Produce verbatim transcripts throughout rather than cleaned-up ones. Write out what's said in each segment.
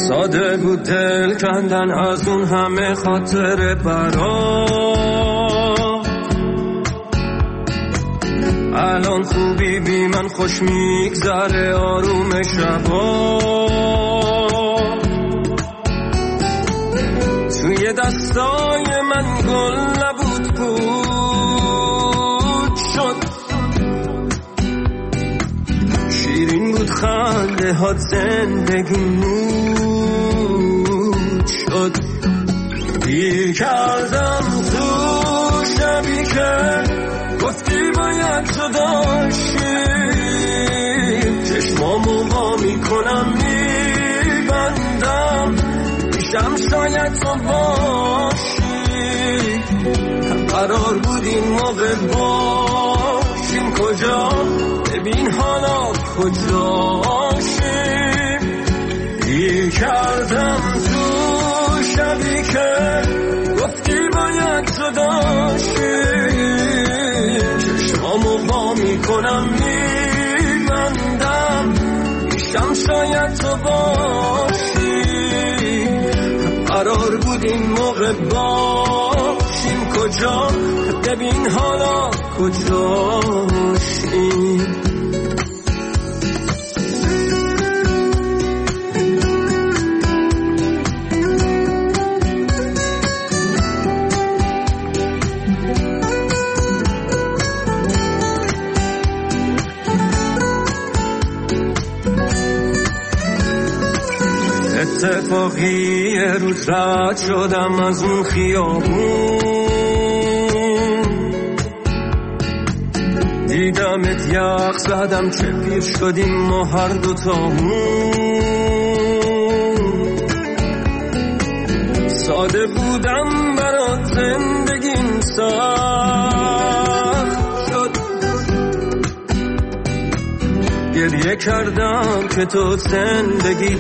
ساده بود دل کندن از اون همه خاطر برا. الان خوبی بی من خوش میگذره آروم شبا. توی دستای من گل نبود بود شد. شیرین بود خنده ها زندگی نود شد. دیر کردم تو شبی که گفتی باید جدا شیم. چشمامو وا میکنم میبندم میشم شاید تو باشی. قرار بود این موقع باشیم کجا ببین حالا کجاشیم. دیر کردم تو شبی که گفتی باید جدا شیم. چشمامو وا میکنم میبندم میشم شاید تو باشی. قرار بود این موقع باشیم کجا ببین حالا کجاشیم. اتفاقی یه روز رد شدم از اون خیابون. دیدمت یخ زدم چه پیر شدیم ما هر دوتامون. ساده بودم برات زندگیم سخت شد. گریه کردم که تو زندگی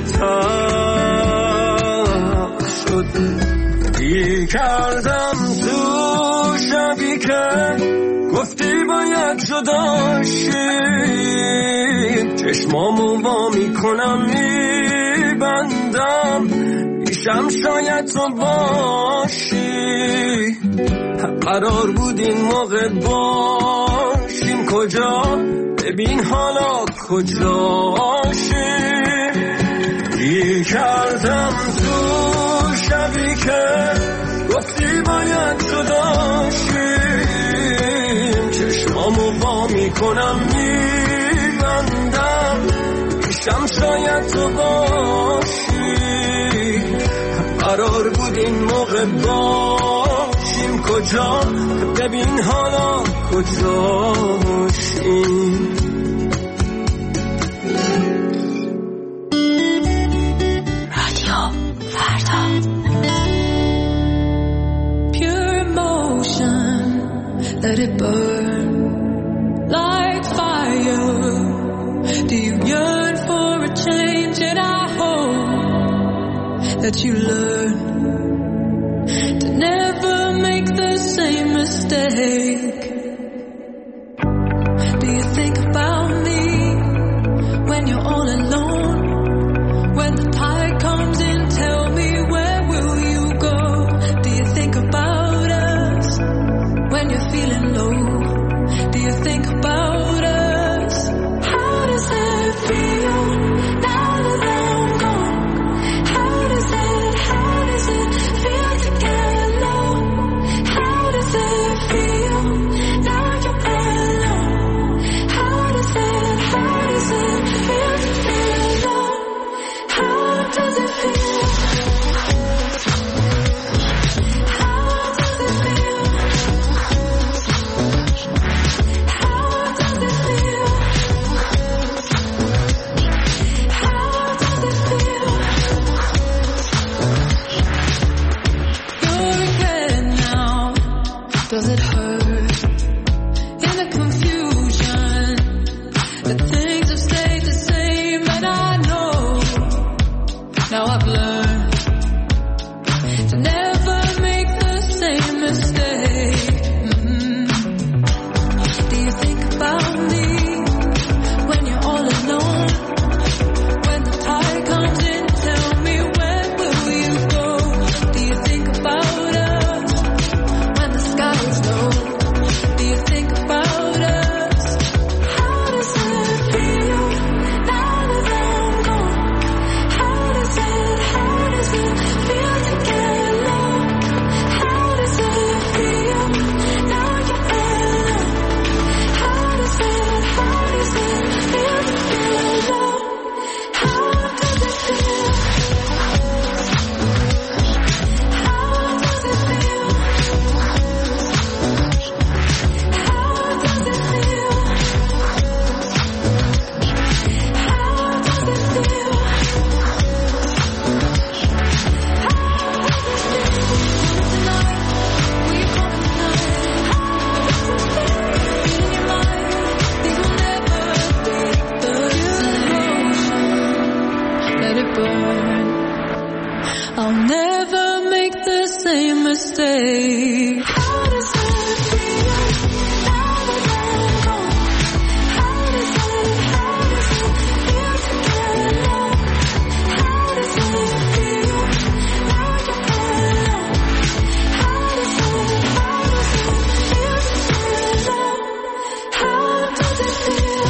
تلخ شد. دیر کردم تو شبی که گفتی باید جدا شیم. چشمامو وا میکنم میبندم میشم شاید تو باشی. قرار بود این موقع باشیم کجا ببین حالا کجاشیم. دیر کردم تو شبی که گفتی باید جدا شیم. چشمامو وا میکنم میبندم میشم شاید تو باشی. قرار بود این موقع باشیم کجا ببین حالا کجاشیم. Let it burn like fire. Do you yearn for a change? And I hope that you learn to never make the same mistake. Do you think about me when you're all alone? When the tide comes in, tell me where will you go? Do you think about us when you're feeling low? Do you think about us? How does it feel now that I'm gone? How does it, how does it feel to get low? How does it feel now you're alone? How does it, how does it feel to feel low? How does it feel? Does it hurt in the confusion that things have stayed the same? And I know now I've learned to never make the same mistake. Mm-hmm. Do you think about me when you're all alone? When the tide comes in, tell me when I'll never make the same mistake. How does it feel now that I'm gone? How does it, how does it feel to get along? How does it feel now you're alone? How does it, how does it feel to get along? How does it feel?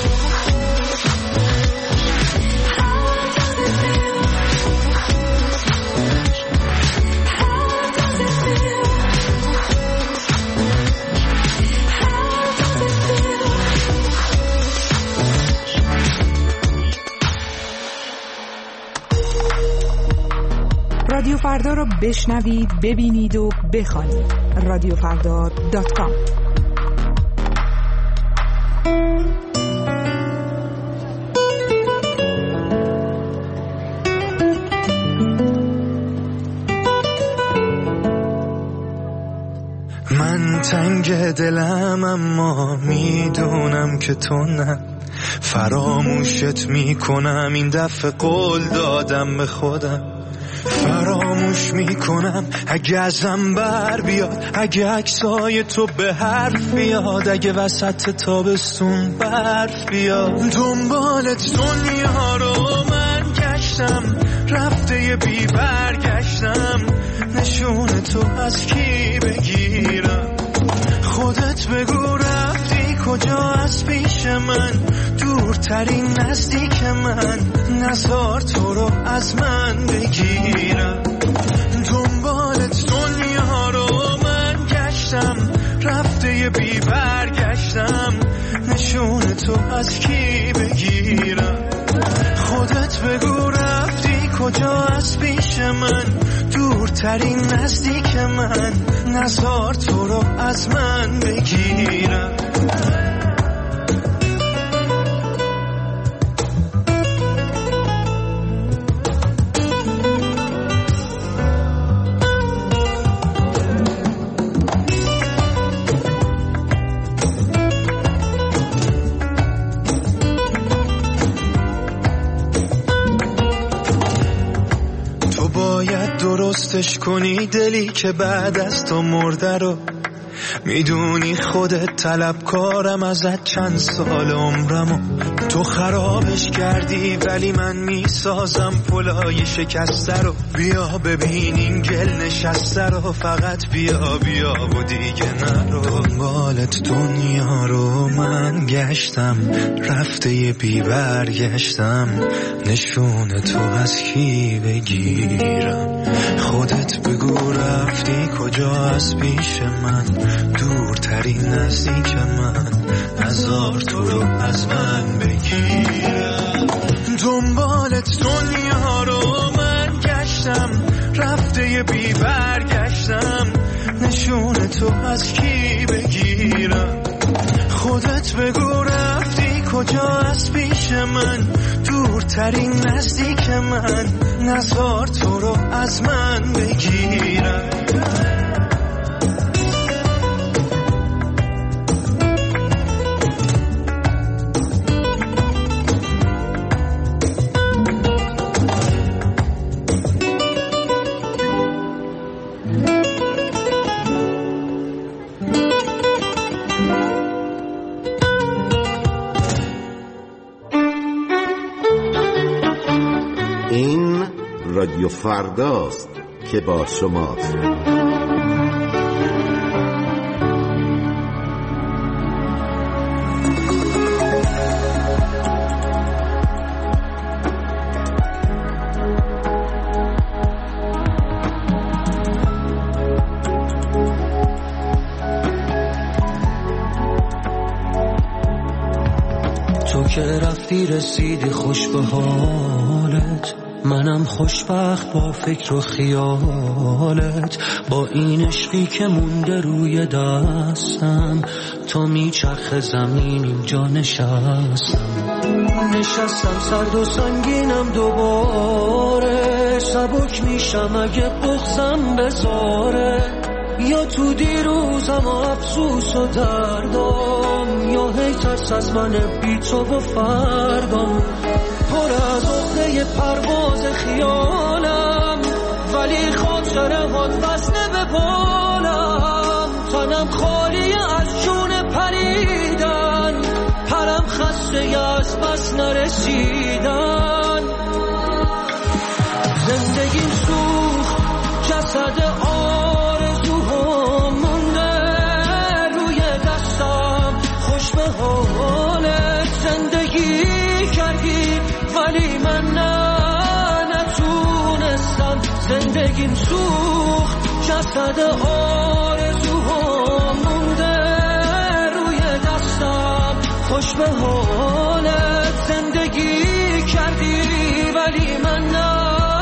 رادیو فردا رو بشنوید، ببینید و بخوانید. رادیو فردا دات کام. من تنگ دلم اما میدونم که تو نه، فراموشت میکنم این دفعه قول دادم به خودم، فراموش میکنم اگه ازم بر بیاد، اگه عکسای تو به حرف بیاد، اگه وسط تابستون برف بیاد. دنبالت دنیا رو من گشتم، رفته بی برگشتم، نشون تو از کی بگیرم؟ خودت بگو رفتی کجا از پیش من، دورترین نزدیک من، نزار تو رو از من بگیرم. دنبالت دنیا رو من گشتم، رفته بی برگشتم، نشون تو از کی بگیرم؟ خودت بگو رفتی کجا از پیش من، دورترین نزدیک من، نزار تو رو از من بگیرم. درستش کنی دلی که بعد از تو مرده رو، میدونی خودت طلبکارم ازت چند سال عمرمو، تو خرابش کردی ولی من میسازم پلای شکسته رو. بیا ببین این گل نشسته رو، فقط بیا بیا و دیگه نرو. دنبالت دنیا رو من گشتم، رفته بی برگشتم، نشون تو از کی بگیرم؟ خودت بگو رفتی کجا از پیش من، دورترین نزدیک من، نزار تو رو از من بگیرم. دنبالت دنیا رو من گشتم، رفته بی برگشتم، نشون تو از کی بگیرم؟ خودت بگو رفتی کجا از پیش من، دورترین نزدیک من، نزار تو رو از من بگیرم. رادیو فرداست که با شماست. تو که رفتی رسیدی خوش به حالت، منم خوشبخت با فکر و خیالت، با این عشقی که مونده روی دستم، تا میچرخ زمین اینجا نشستم. نشستم سرد و سنگینم دوباره، سبک میشم اگه بغضم بذاره، یا تو دیروزم افسوس و دردم، یا هی ترس از من بی تو و فردم. پر از عقده پرواز خیالم، ولی خاطره هات وصله به بالم. تنم خالی از جون پریدن، پرم خسته از بس نرسیدن. زندگیم سوخت جسد آرزوها مونده روی دستم، خوش به حالت زندگی کردی ولی من نه نتونستم. زندگیم سوخت جسد آرزوها مونده روی دستم، خوش به حالت زندگی کردی ولی من نه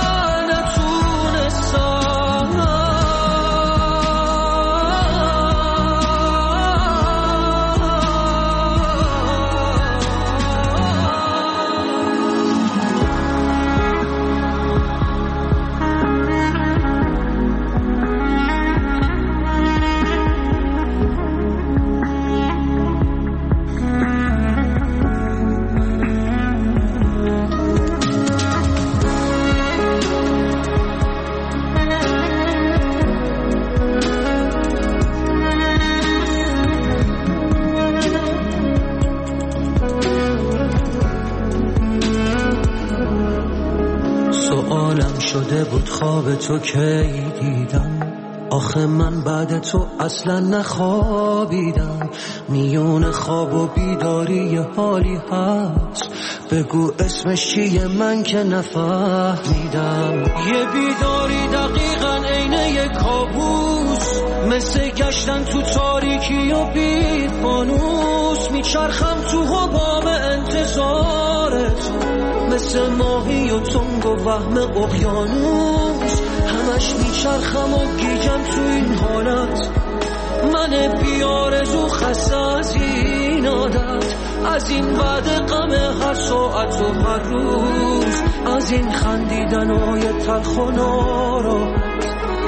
شده بود خواب تو کی دیدم، آخه من بعد تو اصلا نخوابیدم. میون خواب و بیداری یه حالی هست، بگو اسمش چیه من که نفهمیدم. یه بیداری دقیقاً عین یه کابوس، مثل گشتن تو تاریکی و بی فانوس. میچرخم تو حباب انتظارت، مثل ماهی و تنگ و وهم اقیانوس. همش میچرخم و گیجم تو این حالت، من بیارزو خسته از این عادت، از این بعد غم هر ساعت و هر روز، از این خندیدنای تلخ و ناراحت.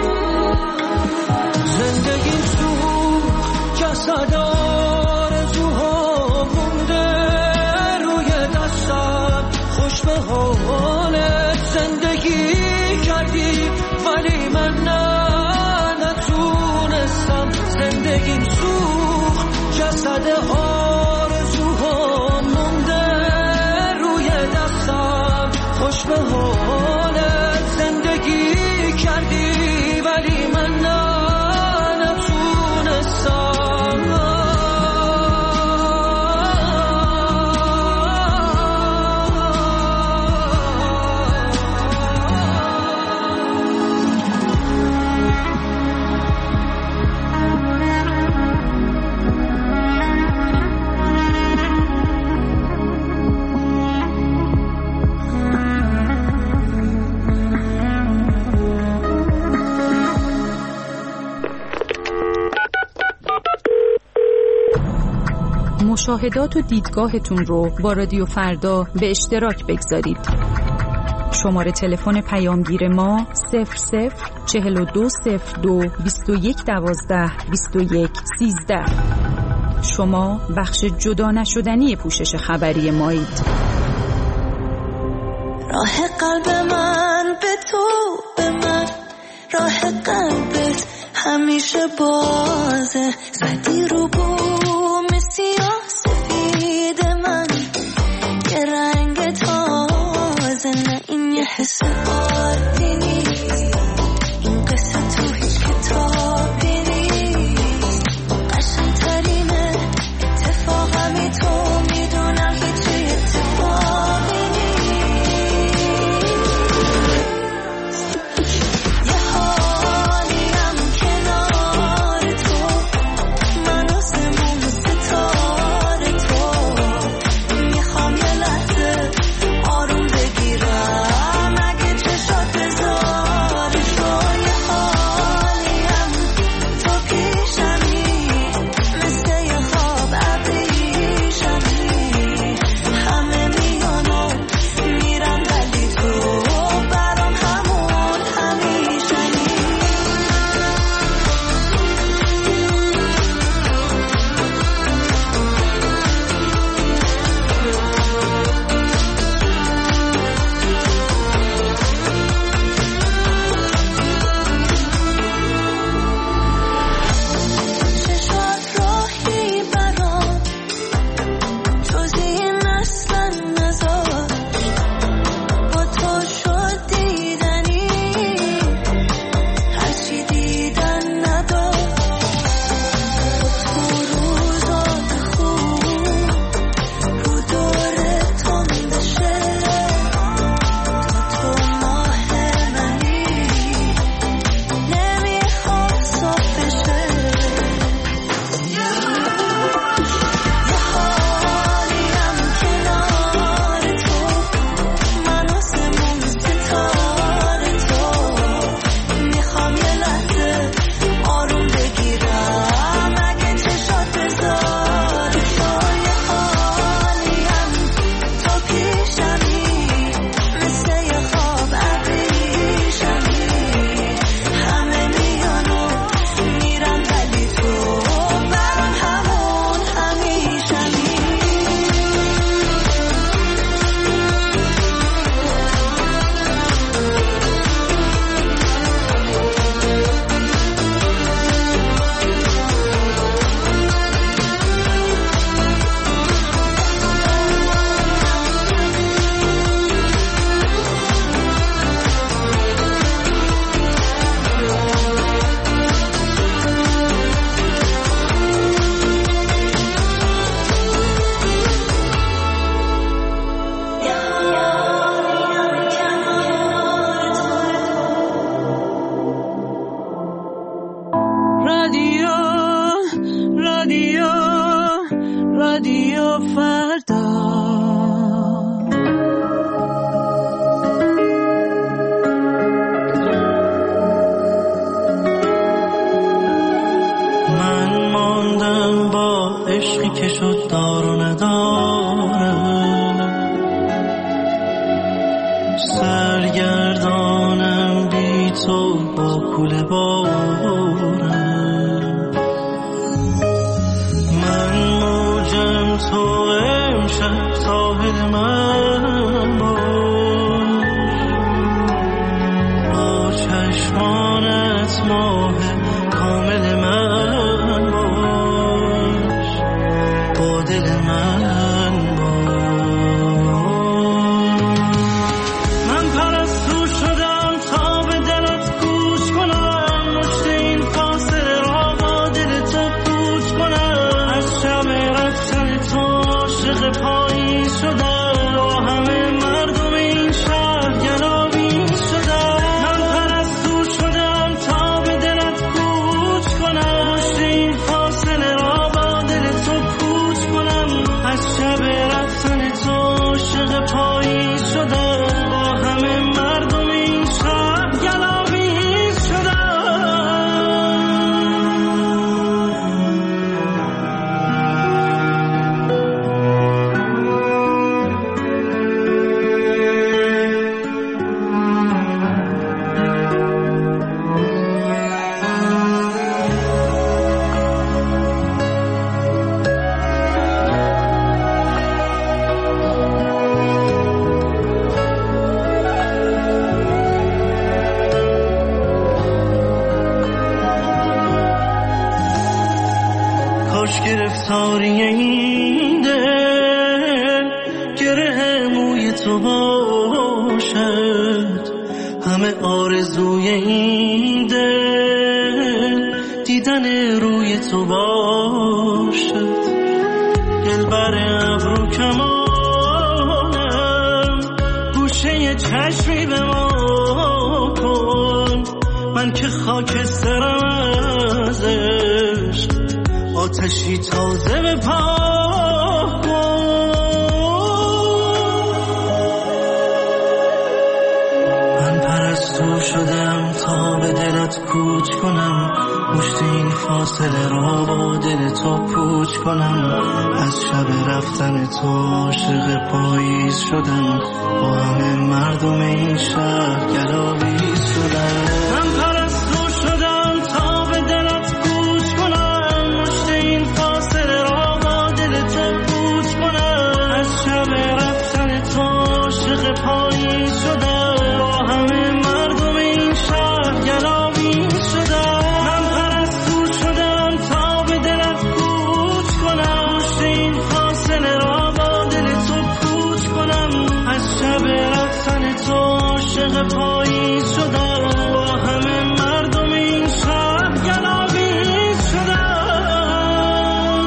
زندگی سوخت جسد آرزوها مونده روی دستم، خوش به حالت زندگی کردی ولی من نه نتونستم. زندگیم سوخت جسد آرزوها مونده روی دستم، خوش به حالت زندگی کردی ولی من نه مشاهدات و دیدگاهتون رو با رادیو فردا به اشتراک بگذارید. شماره تلفن پیامگیر ما صفر صفر چهل و دو صفر دو بیست و یک دوازده بیست و یک سیزده. شما بخش جدا نشدنی پوشش خبری مایید. راه قلب من به تو، به من راه قلبت همیشه بازه. زدی رو بوم سیاه سفید من یه رنگ تازه، نه این یه حس عادی نیست، این قصه تو هیچ کتابی نیست. قشنگ‌ترینه اتفاقمی تو، میدونم هیچی اتفاقی تو با کوله بارم. من موجم تو امشب ساحل من باش، با چشمانت ماه کامل من باش، با دل من باش. من پرستو شدم تا به دلت گوش کنم، مشت این فاصله را با دل تو پوچ کنم. از شب رفتن تو عاشق پایی شدم، با همه مردم این شهر گلاویز شدم. من پرستو شدم تا به دلت گوش کنم، مشت این فاصله را با دل تو پوچ کنم. از شب رفتن تو عاشق پایی شدم، با همه مردم این شهر گلاویز شدم. کاش گرفتاری این دل گره موی تو باشد، همه آرزوی این دل دیدن روی تو باشد. دلبر ابرو کمانم، گوشه چشمی به ما کن. من که خاکسترم از عشق، آتشی تازه به پا کن. من پرستو شدم تا به دلت کوچ کنم، مشت این فاصله را با دل تو پوچ کنم. از شب رفتن تو عاشق پاییز شدم، با همه مردم این شهر گلاویز شدم. من پرستو شدم تا به دلت کوچ کنم، مشت این فاصله را با دل تو پوچ کنم. از شب رفتن تو عاشق پاییز شدم، با همه مردم این شهر گلاویز شدم. من پرستو شدم تا به دلت کوچ کنم، مشت این فاصله را با دل تو پوچ کنم. از شب رفتن تو عاشق پاییز شدم، با همه مردم این شهر گلاویز شدم.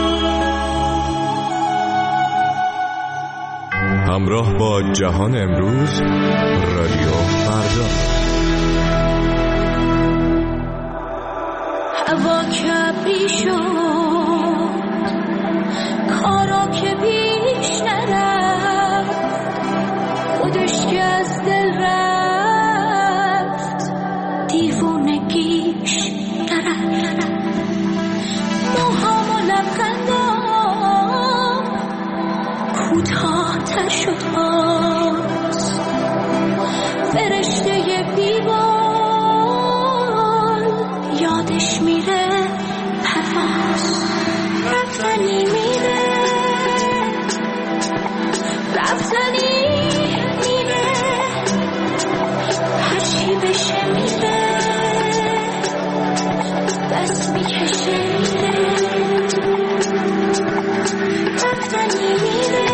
همراه با جهان امروز، رادیو فردا. هوا کبری شد، کارا که پیش نرفت، خودش که از دل رفت، دیوونگیش نرفت. موهام و لبخندام کوتاه‌تر شد باز، فرشته بیبال یادش میره پرواز. رفتنی میره، رفتنی میره، هرچی بشه میره، دست میکشه میره. رفتنی میره،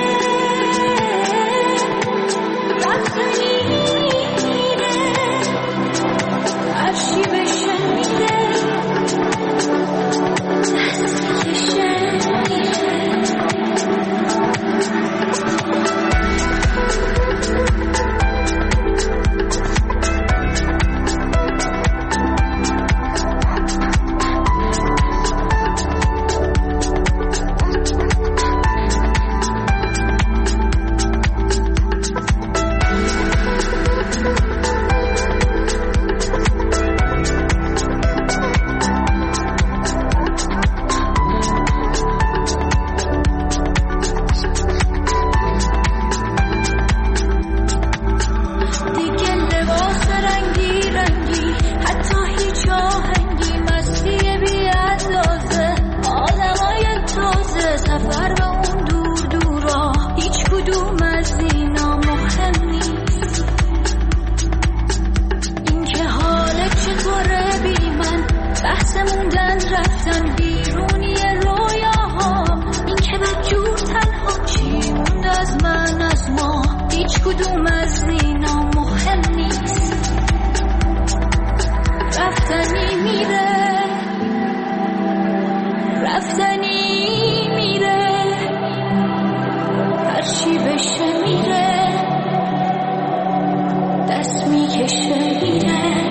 رفتنی میره، هرچی بشه میره، دست میکشه میره. رفتن بیرونی رویاهام، این که بدجور تنها چی مونده از من از ما، هیچ کدوم از اینا مهم نیست. رفتنی میره رفتنی میره، هرچی بشه میره، دست میکشه میره.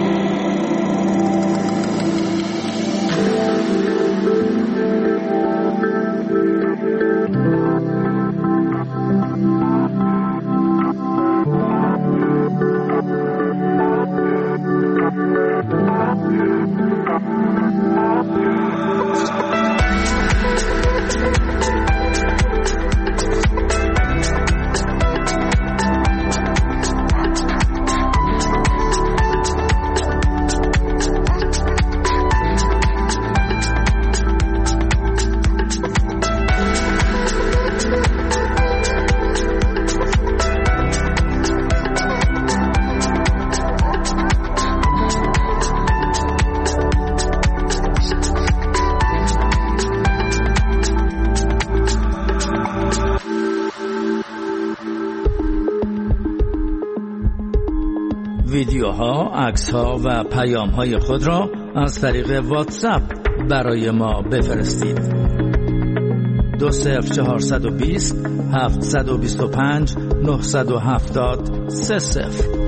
ویدیوها، عکس‌ها و پیام‌های خود را از طریق واتساپ برای ما بفرستید. دو صفر چهارصد و بیست هفتصد و بیست و پنج نهصد و هفتاد سه صفر.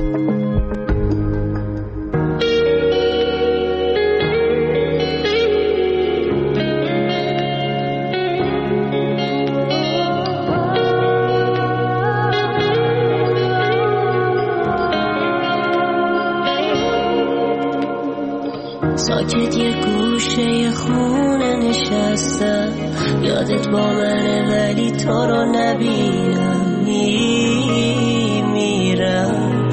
ساکت یه گوشه خونه نشستم، یادت با منه ولی تو رو نبینم، میمیرم.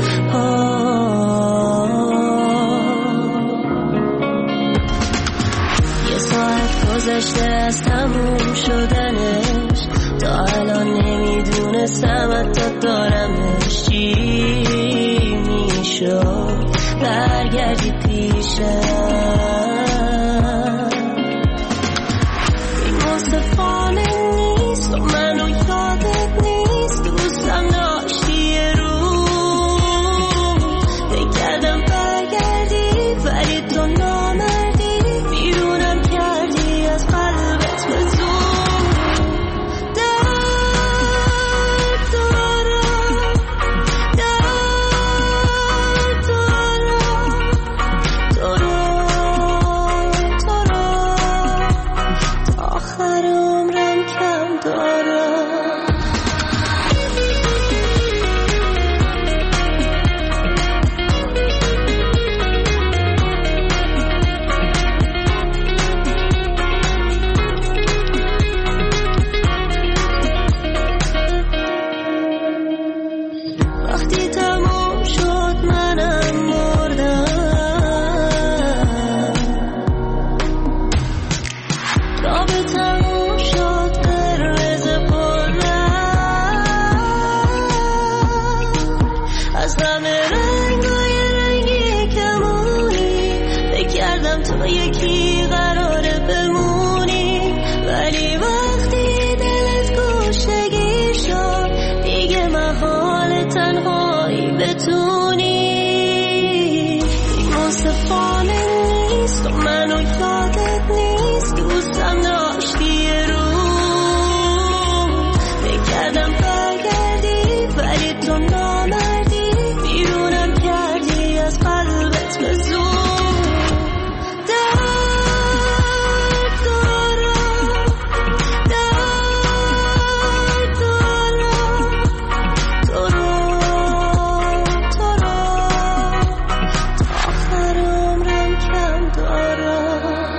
یه ساعت گذشته از تموم شدنش، تا الان نمیدونستم حتی دارمش. چی میشد برگردی پیشم؟ این مصفانه نیست و منو یادت نیست، دوستم داشتی یه رو بگردم برگردی ولی تو نامردی، بیرونم کردی از قلبت به زور. درد دارم درد دارم تو رو تو رو تا آخر عمرم کم دارم. وقتی تموم شد منم مردم، رابه تموم شد قرمز پررنگ، از همه رنگای رنگی کمونی بکردم تو یکی قراره بمونی، ولی وقتی دلت گوشگیر شد دیگه محال تنهایی بتونی. این مصفانه نیست و منو یادت نیست، دوستم داشتی یه رو بگردم برگردی ولی تو نامردی، بیرونم کردی از قلبت به زور. درد دارم درد دارم تو رو تو رو تا آخر عمرم کم دارم.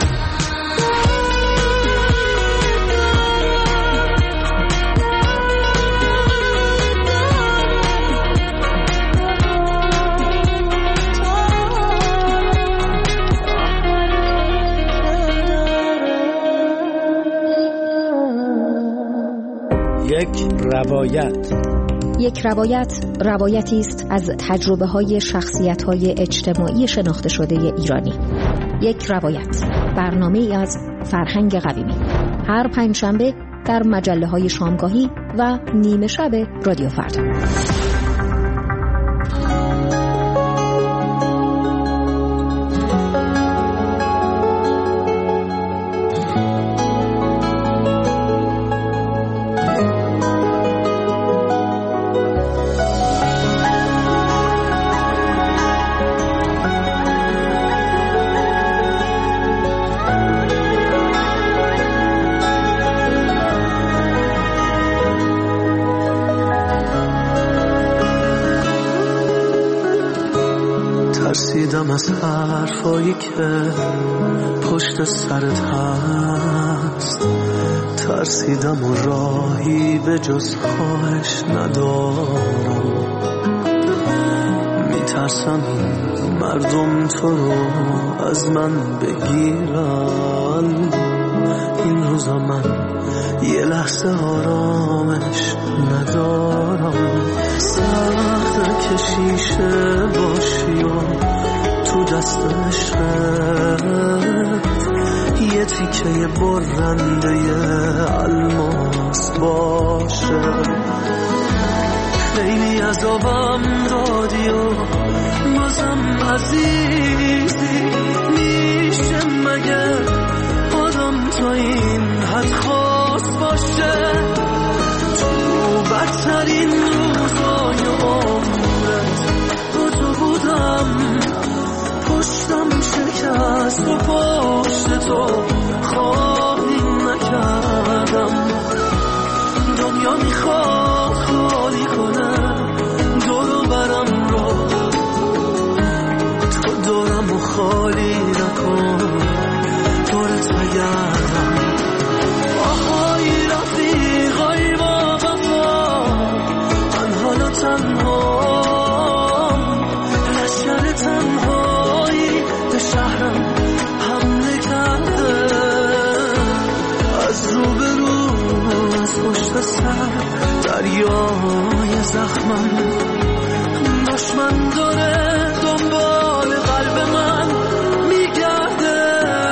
یک روایت، یک روایت روایتی است از تجربه‌های شخصیت‌های اجتماعی شناخته شده ایرانی. یک روایت، برنامه‌ای از فرهنگ قویمی. هر پنجشنبه در مجله‌های شامگاهی و نیمه شب رادیو فردا. ترسیدم از حرفایی که پشت سرت هست، ترسیدم و راهی به جز خواهش ندارم. میترسم مردم تو رو از من بگیرن. این روزا من یه لحظه آرامش ندارم. سخت کشیشه باشی و تو دست عشقت یه تیکه برنده الماس باشه. خیلی عذابم دادی و بازم عزیزی، میشه مگه آدم تا این حد خواست باشه؟ تو بدترین روزای عمرت با تو بودم، پشتم شکست و پشت تو خواهی نکردم. دنیا میخواد خالی کنه دورو برم رو، تو دورم و خالی نکن، دورت بگردم. آهای رفیقای با وفا، من حالا تنهام، لشکر تنهایی به شهرم حمله کرده. از رو به رو از پشت سر دریای زخمم، دشمن داره دنبال قلب من میگرده.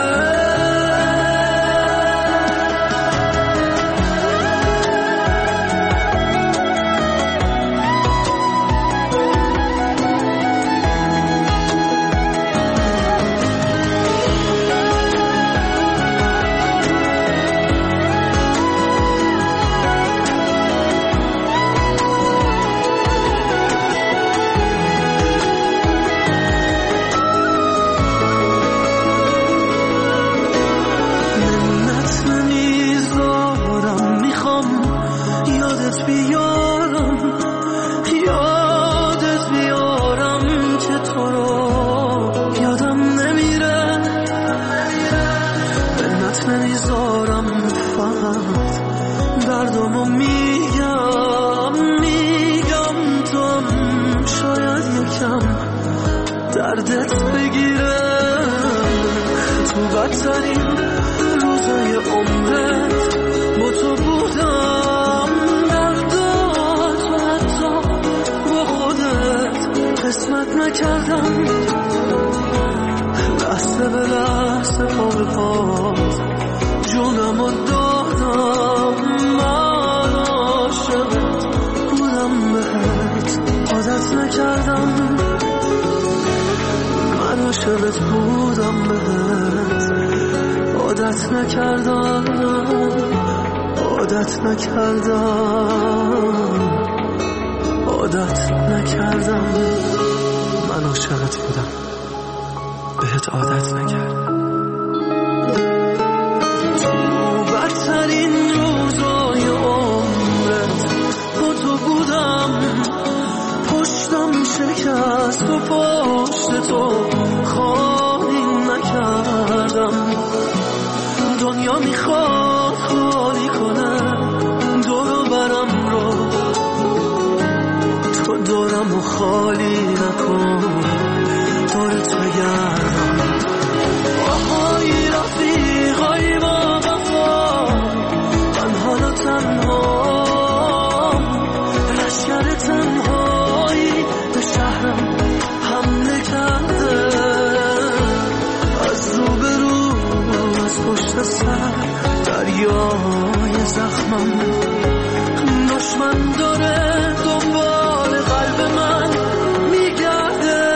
دردت بگیره تو بدترین روزای عمرت با تو بودم. دردات و حتی با خودت قسمت نکردم. لحظه به لحظه پا به پات جونم و دادم. من عاشقت بودم بهت عادت نکردم. من عاشقت بودم بهت عادت نکردم. عادت نکردم عادت نکردم. من عاشقت بودم بهت عادت نکردم. تو بدترین روزای عمرت با تو بودم، پشتم شکست و پشت تو خواهی نکردم. دنیا میخواد خالی کنه دورو برم رو، تو دورم و خالی نکن، دورت بگردم. آهای رفیقای با وفا، من حالا تنهام، لشکر میرم، دشمن داره دنبال قلب من میگرده.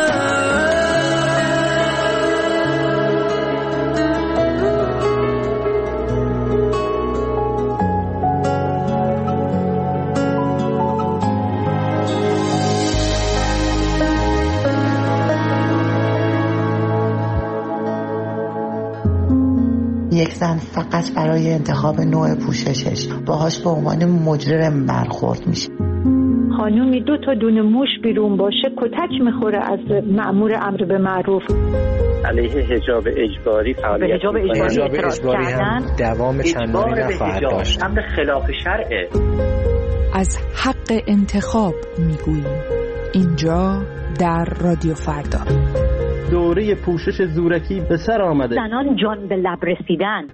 یک زن فقط برای انتخاب نوع پوششش باهاش به عنوان مجرم برخورد میشه. خانومی دو تا دونه موش بیرون باشه کتک میخوره از مأمور امر به معروف. علیه حجاب اجباری فعالیت حجاب اجباری اعتراض کردن، دوام چندانی نخواهد داشت. امر خلاف شرعه. از حق انتخاب میگوییم اینجا در رادیو فردا. دوره پوشش زورکی به سر آمده. زنان جان به لب رسیدن.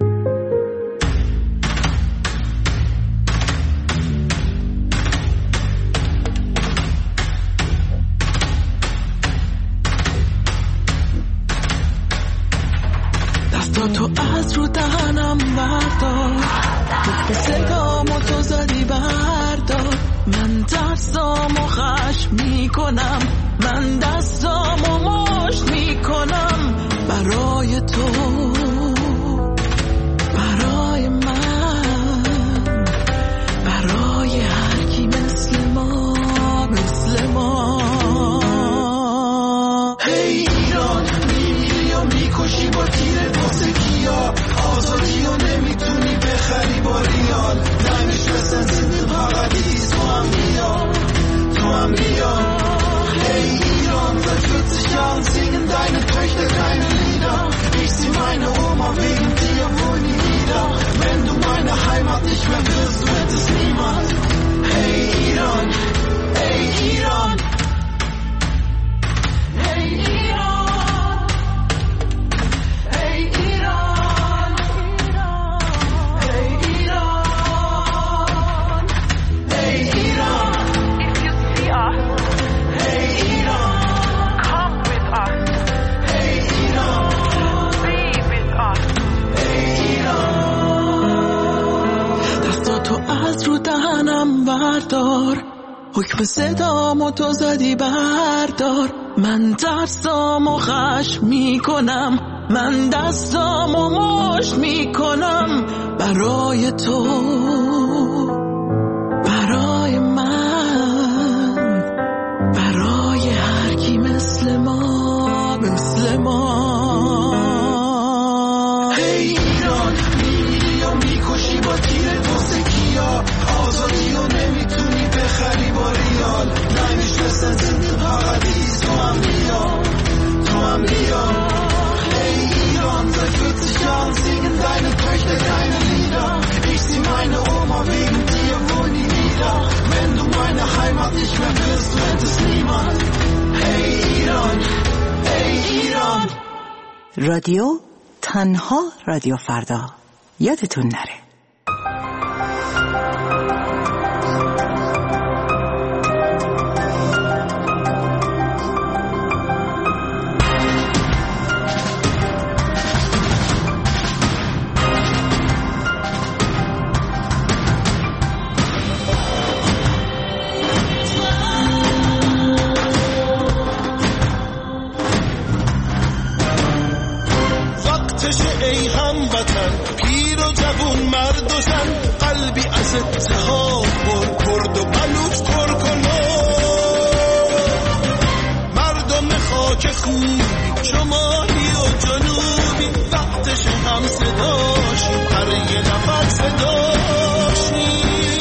دستاتو از رو دهنم بردار، که صدامو تو زدی بردار. من دستامو خشم میکنم، من دستامو مشت میکنم برای تو، برای من، برای هر کی مثل ما، مثل ما. هی ایران، میمیری و میکشی با تیر دوزگیا، آزادی و نمیتونی بخری با ریال. نمیش بسن زنده پاradis، تو هم بیا، تو هم بیا. Hey Iran, seit vierzig Jahren singen deine Töchter deine Lieder. Ich zieh meine Oma wegen dir wohl nie wieder. Wenn du meine Heimat nicht mehr wirst, wird es niemand. Hey Iran, hey Iran. Hey Iran, hey Iran. Hey Iran, hey Iran. If you see us, از رو دهنم بردار، حکم صدامو تو زدی بردار. من دستامو خشم میکنم، من دستامو مشت میکنم برای تو، برای من، برای هر کی مثل ما، مثل ما. هی ایران، میمیری و میکشی با تیر دوزگیا، آزادی و نمیتونی بخری با ریال. نمیش بسن زنده پاradis، تو هم بیا، تو هم بیا. Hey Iran, seit vierzig Jahren singen deine Töchter deine Lieder. Ich zieh meine Oma wegen dir wohl nie wieder. Wenn du meine Heimat nicht mehr wirst, wird es niemand. Hey Iran, hey Iran. رادیو تنها رادیو فردا، یادتون نره. ای هموطن، پیر و جوون، مرد و زن، قلبی از اتحاد پر، کرد و بلوچ، ترک و مردم خاک خوبی، شمالی و جنوبی، وقتش هم صداشی، هر یه نفر صداشی.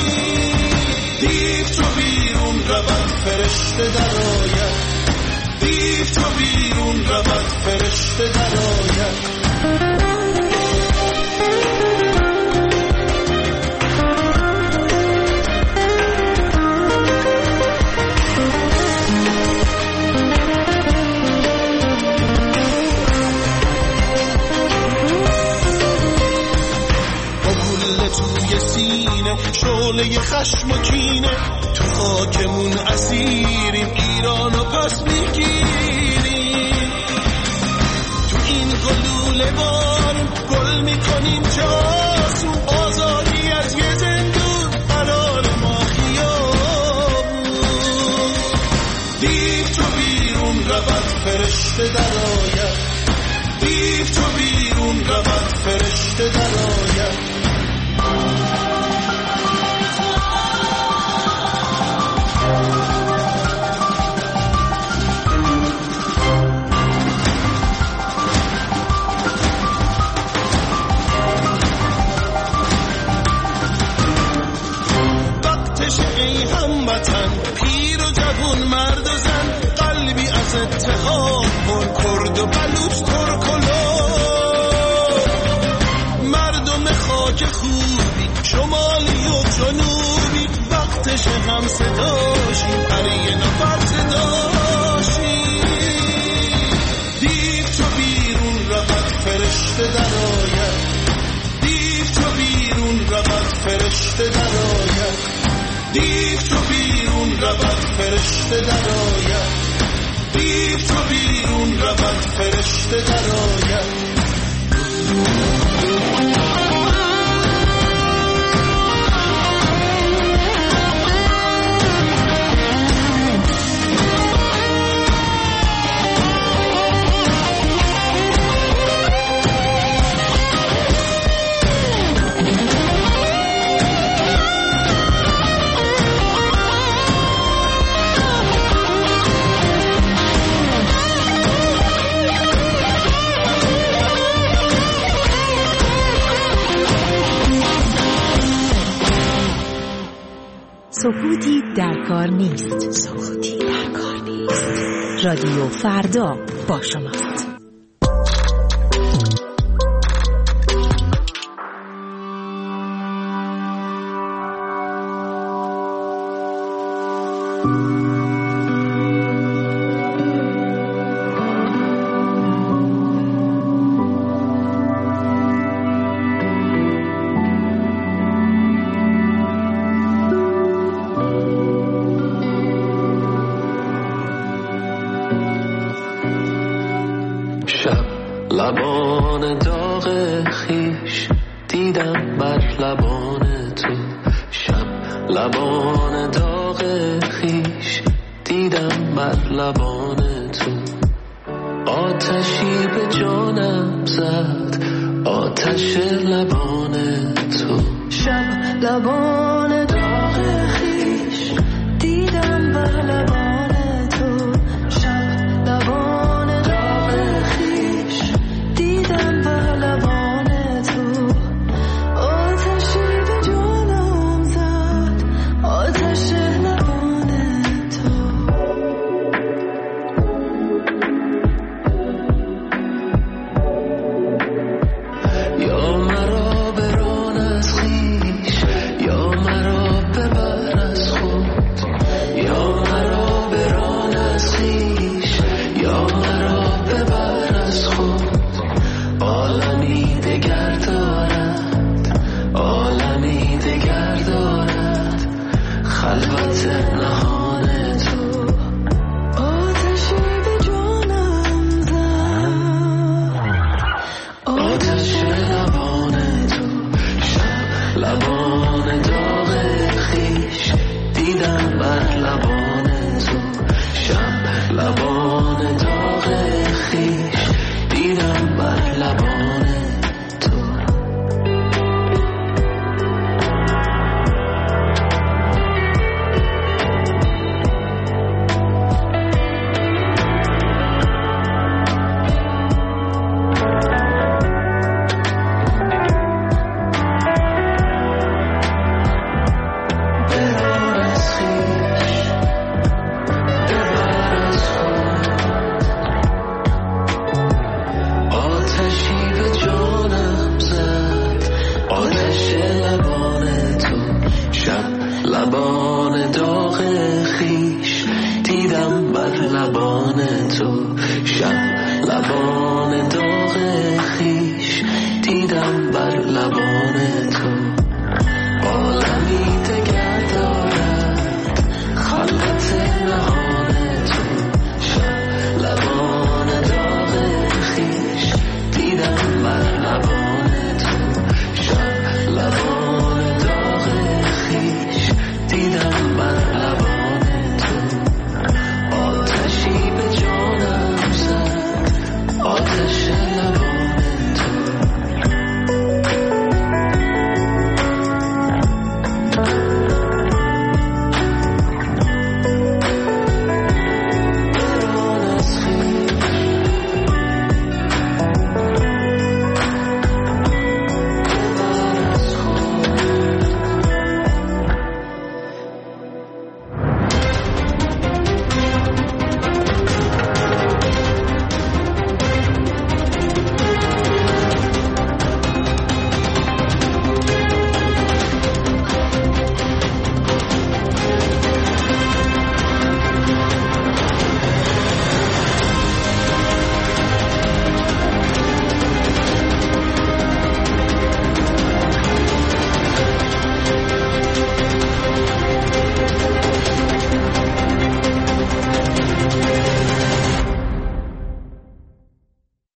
دیو تو بیرون رود فرشته درآید، دیو تو بیرون رود فرشته درآید. توی سینه شعله خشم و کینه، تو خاکمون اسیریم، ایرانو پس میگیریم. تو این گلوله بارون گل میکنیم چه آسون، آزادی از یه زندون فرشته درآید، دیو تو بیرون رود فرشته درآید. ای هموطن، پیر و جوون، مرد و زن، قلبی از اتحاد پر، کرد و بلوچ، ترک و لور، مردم خاک خوبی، شمالی و جنوبی، وقتش هم صداشیم، هر یه نفر صداشیم. دیو تو بیرون رود فرشته درآید، دیو تو بیرون رود فرشته درآید، دیو تو بیرون رود فرشته درآید، دیو تو بیرون رود فرشته درآید. سکوتی در کار نیست. سکوتی در کار نیست. رادیو فردا با شماست. لبان داغ خیش دیدم بر لبان تو، شب لبان داغ خیش دیدم بر لبان تو، آتشی به جانم زد آتش لبان تو، شب لبان داغ خیش دیدم بر لبان تو، شب لبان داغ خیش دیدم بر لبان تو، آتشی به جانم زد آتش لبان تو. یا مرا بران از خویش، یا مرا ببر از خود، یا مرا بران از خویش، یا مرا ببر از خود، عالمی دگر دارد، عالمی دگر دارد، خلوت نهان تو، آتشی به جانم زد آتش لبان تو، شب لبان داغ خیش دیدم بر لبان تو، شب لبان داغ خیش دیدم بر لبان تو. ببر از خویش، ببر از خود، آتشی به جانم زد آتش لبان تو، شب لبان داغ خیش دیدم بر لبان تو، شب لبان داغ خیش دیدم بر لبان